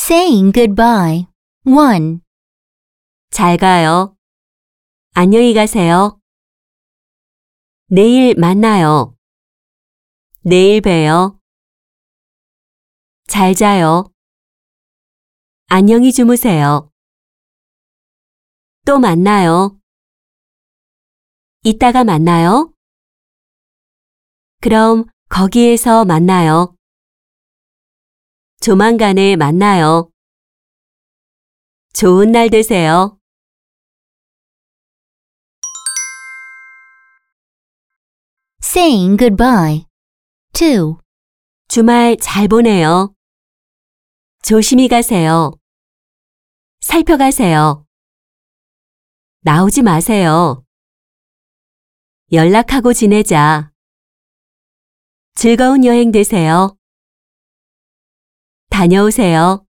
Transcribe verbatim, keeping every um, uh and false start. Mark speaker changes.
Speaker 1: Saying goodbye. one.
Speaker 2: 잘 가요. 안녕히 가세요. 내일 만나요. 내일 봬요. 잘 자요. 안녕히 주무세요. 또 만나요. 이따가 만나요. 그럼 거기에서 만나요. 조만간에 만나요. 좋은 날 되세요.
Speaker 1: Saying goodbye. two.
Speaker 2: 주말 잘 보내요. 조심히 가세요. 살펴가세요. 나오지 마세요. 연락하고 지내자. 즐거운 여행 되세요. 다녀오세요.